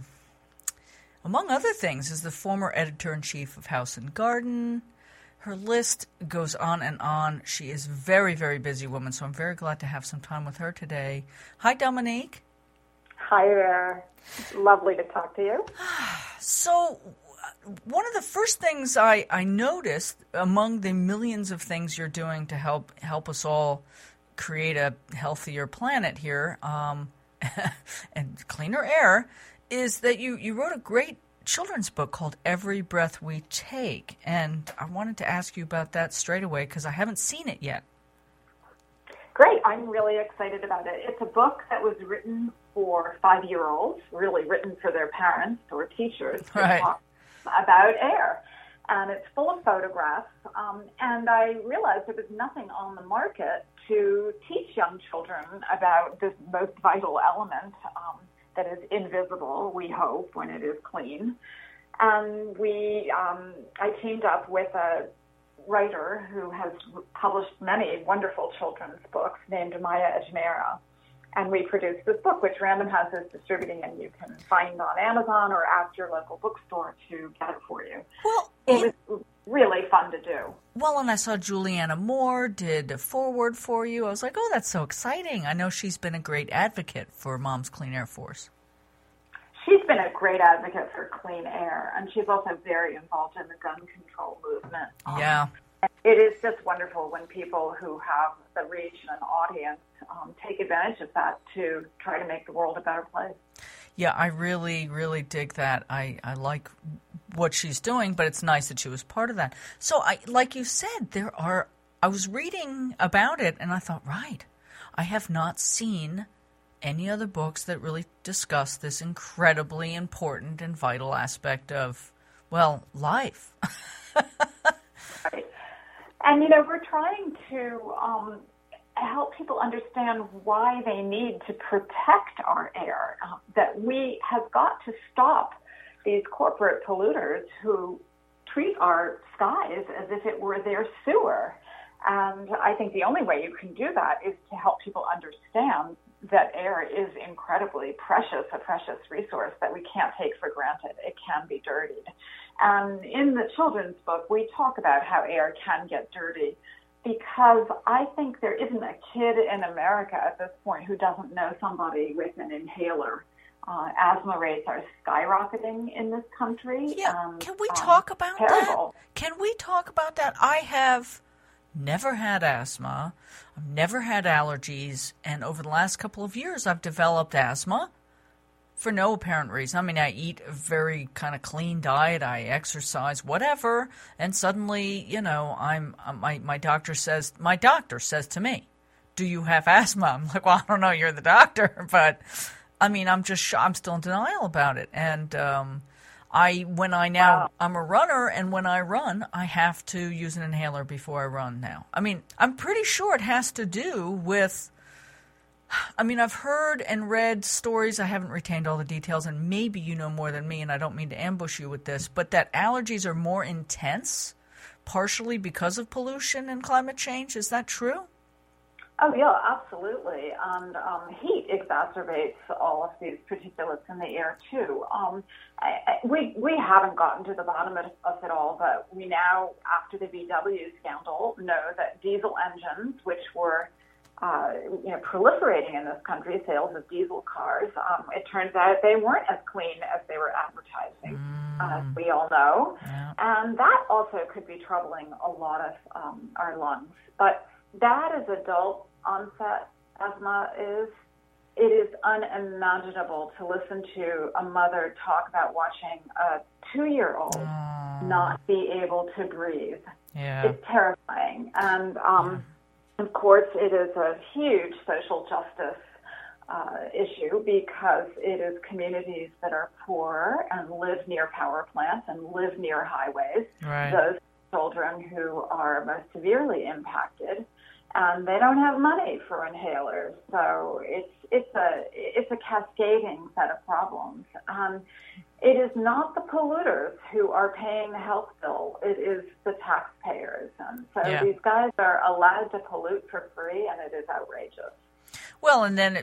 Speaker 1: other things, is the former editor-in-chief of House and Garden. Her list goes on and on. She is a very, very busy woman, so I'm very glad to have some time with her today. Hi, Dominique.
Speaker 10: Hi there. Lovely to talk to you.
Speaker 1: So, one of the first things I noticed among the millions of things you're doing to help us all create a healthier planet here and cleaner air is that you wrote a great children's book called Every Breath We Take. And I wanted to ask you about that straight away because I haven't seen it yet.
Speaker 10: Great. I'm really excited about it. It's a book that was written for 5-year-olds, really written for their parents or teachers to talk about air. And it's full of photographs. And I realized there was nothing on the market to teach young children about this most vital element that is invisible, we hope, when it is clean. And I teamed up with a writer who has published many wonderful children's books named Maya Ajmera. And we produced this book, which Random House is distributing, and you can find on Amazon or ask your local bookstore to get it for you.
Speaker 1: Well,
Speaker 10: it was really fun to do.
Speaker 1: Well, and I saw Juliana Moore did a foreword for you. I was like, oh, that's so exciting. I know she's been a great advocate for Moms Clean Air Force.
Speaker 10: She's been a great advocate for clean air, and she's also very involved in the gun control movement.
Speaker 1: Yeah.
Speaker 10: It is just wonderful when people who have the reach and an audience take advantage of that to try to make the world a better place.
Speaker 1: Yeah, I really, really dig that. I like what she's doing, but it's nice that she was part of that. So, like you said, I was reading about it, and I thought, right, I have not seen any other books that really discuss this incredibly important and vital aspect of, well, life.
Speaker 10: Right. And, we're trying to help people understand why they need to protect our air, that we have got to stop these corporate polluters who treat our skies as if it were their sewer. And I think the only way you can do that is to help people understand that air is incredibly precious, a precious resource that we can't take for granted. It can be dirtied. And in the children's book, we talk about how air can get dirty, because I think there isn't a kid in America at this point who doesn't know somebody with an inhaler. Asthma rates are skyrocketing in this country.
Speaker 1: Yeah, can we talk about that? Can we talk about that? I have never had asthma. I've never had allergies. And over the last couple of years, I've developed asthma for no apparent reason. I mean, I eat a very kind of clean diet. I exercise, whatever. And suddenly, you know, my doctor says to me, "Do you have asthma?" I'm like, "Well, I don't know. You're the doctor." But I mean, I'm still in denial about it. And I'm a runner, and when I run, I have to use an inhaler before I run now. I mean, I'm pretty sure it has to do with, I mean, I've heard and read stories. I haven't retained all the details, and maybe you know more than me, and I don't mean to ambush you with this, but that allergies are more intense, partially because of pollution and climate change. Is that true?
Speaker 10: Oh, yeah, absolutely. And heat exacerbates all of these particulates in the air, too. We haven't gotten to the bottom of it all, but we now, after the VW scandal, know that diesel engines, which were proliferating in this country, sales of diesel cars, it turns out they weren't as clean as they were advertising, as we all know. Yeah. And that also could be troubling a lot of our lungs. But that is adult onset asthma it is unimaginable to listen to a mother talk about watching a 2-year-old not be able to breathe. Yeah. It's terrifying. And of course, it is a huge social justice issue, because it is communities that are poor and live near power plants and live near highways. Right. Those children who are most severely impacted, and they don't have money for inhalers. So it's a cascading set of problems. It is not the polluters who are paying the health bill. It is the taxpayers. And so these guys are allowed to pollute for free, and it is outrageous.
Speaker 1: Well, and then,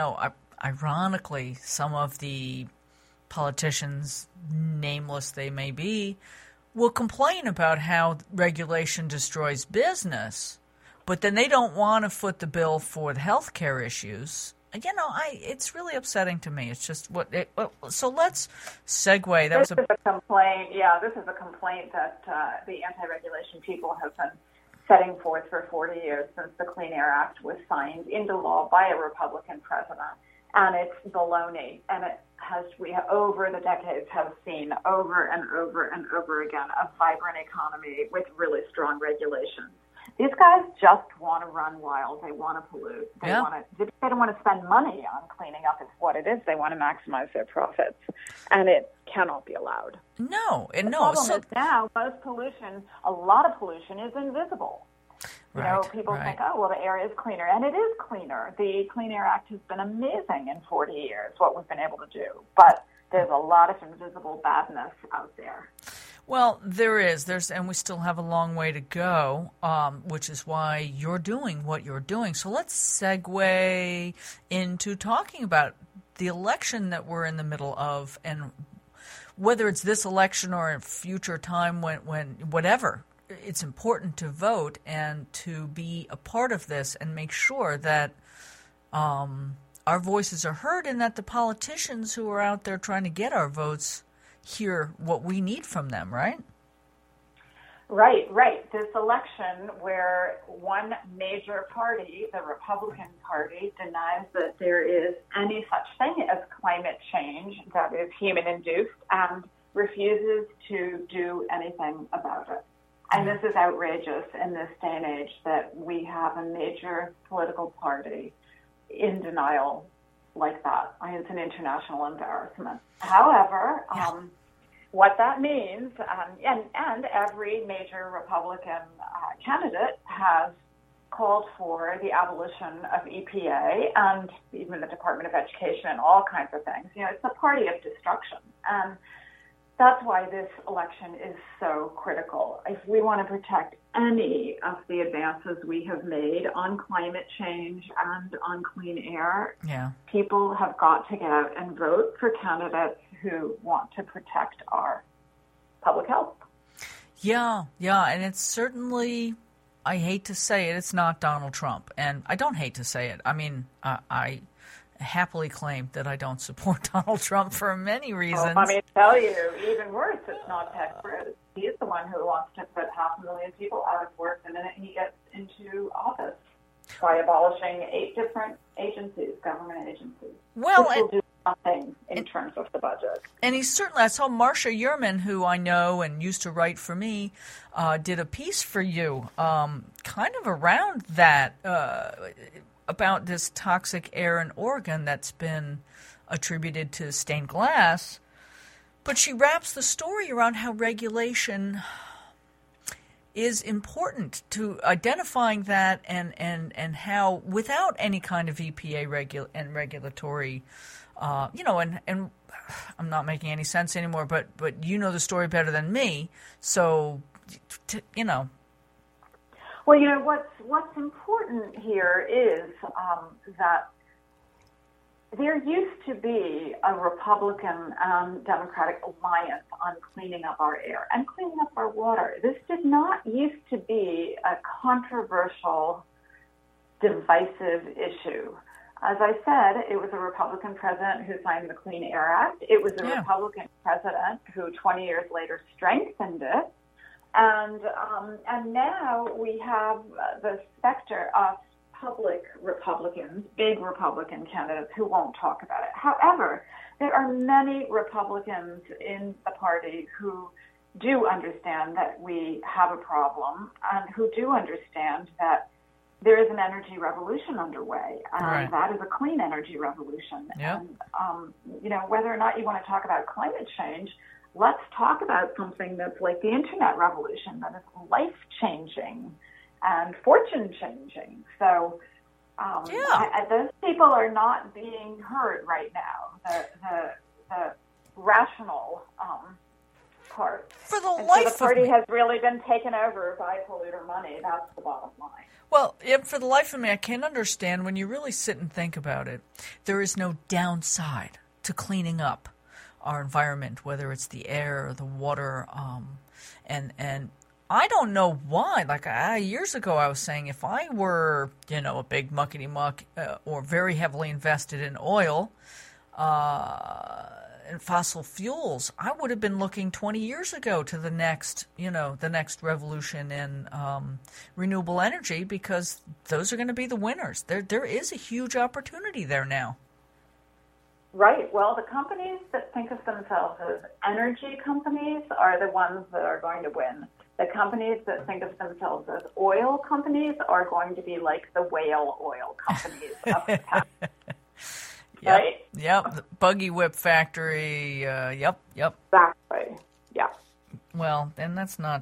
Speaker 1: ironically, some of the politicians, nameless they may be, will complain about how regulation destroys business, but then they don't want to foot the bill for the health care issues. It's really upsetting to me. It's just so let's segue.
Speaker 10: This is a complaint. Yeah, this is a complaint that the anti-regulation people have been setting forth for 40 years since the Clean Air Act was signed into law by a Republican president. And it's baloney. And we over the decades have seen over and over and over again a vibrant economy with really strong regulations. These guys just want to run wild. They want to pollute. They don't want to spend money on cleaning up. It's what it is. They want to maximize their profits, and it cannot be allowed.
Speaker 1: No,
Speaker 10: the problem is now a lot of pollution is invisible. People think, oh, well, the air is cleaner, and it is cleaner. The Clean Air Act has been amazing in 40 years, what we've been able to do, but there's a lot of invisible badness out there.
Speaker 1: Well, there's, and we still have a long way to go, which is why you're doing what you're doing. So let's segue into talking about the election that we're in the middle of, and whether it's this election or a future time when whatever, it's important to vote and to be a part of this and make sure that our voices are heard, and that the politicians who are out there trying to get our votes hear what we need from them, right?
Speaker 10: Right. This election where one major party, the Republican Party, denies that there is any such thing as climate change that is human-induced and refuses to do anything about it. And this is outrageous in this day and age that we have a major political party in denial like that. It's an international embarrassment. However, what that means, and every major Republican candidate has called for the abolition of EPA and even the Department of Education and all kinds of things. It's a party of destruction. And that's why this election is so critical. If we want to protect any of the advances we have made on climate change and on clean air, people have got to get out and vote for candidates who want to protect our public health.
Speaker 1: Yeah, and it's certainly, I hate to say it, it's not Donald Trump. And I don't hate to say it. I mean, I happily claim that I don't support Donald Trump for many reasons.
Speaker 10: Well, let me tell you, even worse, it's not Ted Cruz. He's the one who wants to put 500,000 people out of work the minute he gets into office by abolishing 8 different agencies, government agencies.
Speaker 1: Well,
Speaker 10: which will do nothing in terms of the budget.
Speaker 1: And he's certainly, I saw Marcia Yerman, who I know and used to write for me, did a piece for you kind of around that, about this toxic air in Oregon that's been attributed to stained glass. But she wraps the story around how regulation is important to identifying that and how without any kind of EPA regulatory, and I'm not making any sense anymore, but you know the story better than me, so,
Speaker 10: Well, what's important here is that there used to be a Republican Democratic alliance on cleaning up our air and cleaning up our water. This did not used to be a controversial, divisive issue. As I said, it was a Republican president who signed the Clean Air Act. It was a Republican president who 20 years later strengthened it. And now we have the specter of public Republicans, big Republican candidates who won't talk about it. However, there are many Republicans in the party who do understand that we have a problem and who do understand that there is an energy revolution underway, and that is a clean energy revolution.
Speaker 1: Yep.
Speaker 10: And, whether or not you want to talk about climate change, let's talk about something that's like the internet revolution, that is life-changing and fortune-changing. So those people are not being heard right now, the rational part.
Speaker 1: For the
Speaker 10: and
Speaker 1: life
Speaker 10: so the party
Speaker 1: of me.
Speaker 10: has really been taken over by polluter money. That's the bottom line.
Speaker 1: Well, for the life of me, I can't understand when you really sit and think about it. There is no downside to cleaning up our environment, whether it's the air or the water, and I don't know why. Like years ago, I was saying if I were, a big muckety muck or very heavily invested in oil and fossil fuels, I would have been looking 20 years ago to the next revolution in renewable energy, because those are going to be the winners. There is a huge opportunity there now.
Speaker 10: Right. Well, the companies that think of themselves as energy companies are the ones that are going to win. The companies that think of themselves as oil companies are going to be like the whale oil companies of the past. Right?
Speaker 1: Yep. The buggy whip factory. Yep.
Speaker 10: Exactly. Yeah.
Speaker 1: Well, and that's not.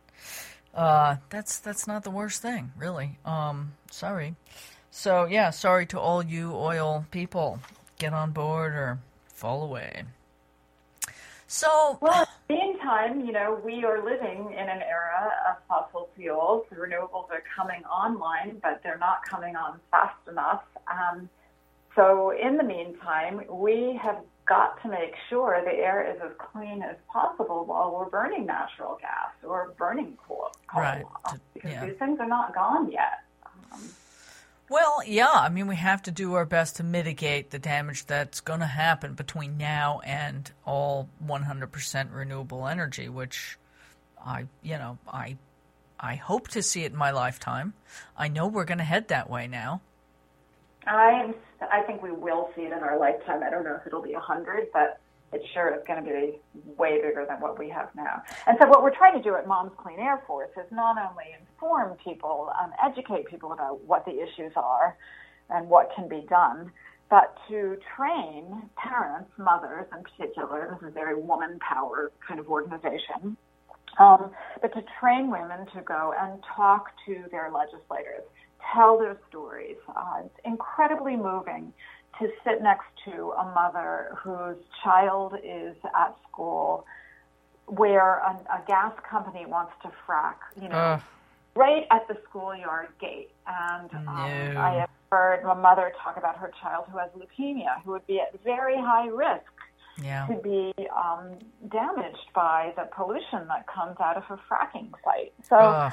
Speaker 1: That's not the worst thing, really. Sorry. So sorry to all you oil people. Get on board or fall away. So,
Speaker 10: well, in the meantime, we are living in an era of fossil fuels. The renewables are coming online, but they're not coming on fast enough. So in the meantime, we have got to make sure the air is as clean as possible while we're burning natural gas or burning coal.
Speaker 1: Right.
Speaker 10: Because these things are not gone yet.
Speaker 1: Well, I mean, we have to do our best to mitigate the damage that's going to happen between now and all 100% renewable energy, which I hope to see it in my lifetime. I know we're going to head that way now.
Speaker 10: I think we will see it in our lifetime. I don't know if it'll be 100, but it sure is going to be way bigger than what we have now. And so what we're trying to do at Moms Clean Air Force is not only inform people, educate people about what the issues are and what can be done, but to train parents, mothers in particular. This is a very woman power kind of organization. But to train women to go and talk to their legislators, tell their stories. It's incredibly moving to sit next to a mother whose child is at school where a gas company wants to frack, right at the schoolyard gate. And I have heard a mother talk about her child who has leukemia, who would be at very high risk to be damaged by the pollution that comes out of a fracking site. So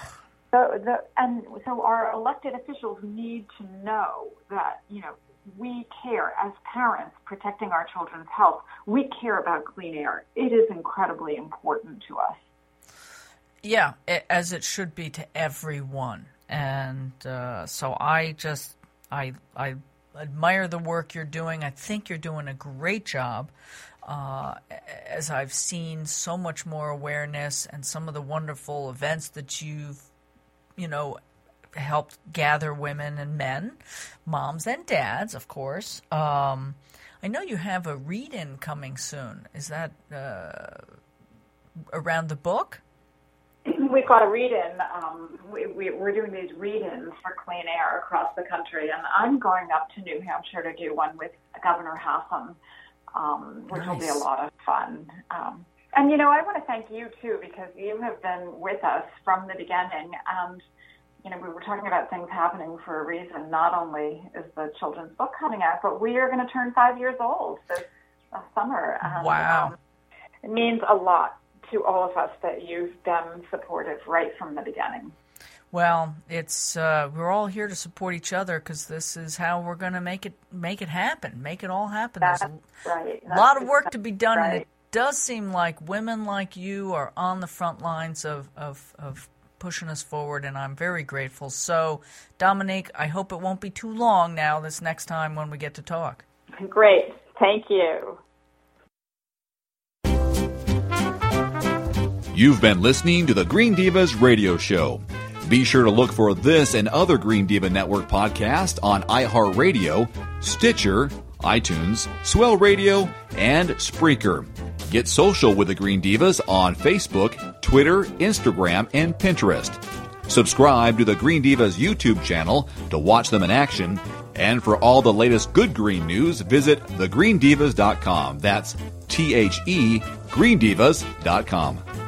Speaker 10: our elected officials need to know that, we care as parents protecting our children's health. We care about clean air. It is incredibly important to us.
Speaker 1: Yeah, as it should be to everyone. And so I admire the work you're doing. I think you're doing a great job. As I've seen so much more awareness and some of the wonderful events that you've, helped gather women and men, moms and dads, of course. I know you have a read-in coming soon. Is that around the book?
Speaker 10: We've got a read-in. We're doing these read-ins for clean air across the country, and I'm going up to New Hampshire to do one with Governor Hassan, which will be a lot of fun. And, I want to thank you, too, because you have been with us from the beginning, and we were talking about things happening for a reason. Not only is the children's book coming out, but we are going to turn 5 years old this summer. And,
Speaker 1: wow.
Speaker 10: It means a lot to all of us that you've been supportive right from the beginning.
Speaker 1: Well, it's we're all here to support each other because this is how we're going to make it happen, make it all happen.
Speaker 10: That's
Speaker 1: There's
Speaker 10: right.
Speaker 1: a lot of work to be done, and it does seem like women like you are on the front lines of pushing us forward, and I'm very grateful. So, Dominique, I hope it won't be too long now this next time when we get to talk.
Speaker 10: Great. Thank you.
Speaker 11: You've been listening to the Green Divas Radio Show. Be sure to look for this and other Green Diva Network podcasts on iHeartRadio, Stitcher, iTunes, Swell Radio, and Spreaker. Get social with the Green Divas on Facebook, Twitter, Instagram, and Pinterest. Subscribe to the Green Divas YouTube channel to watch them in action. And for all the latest good green news, visit thegreendivas.com. That's THE, greendivas.com.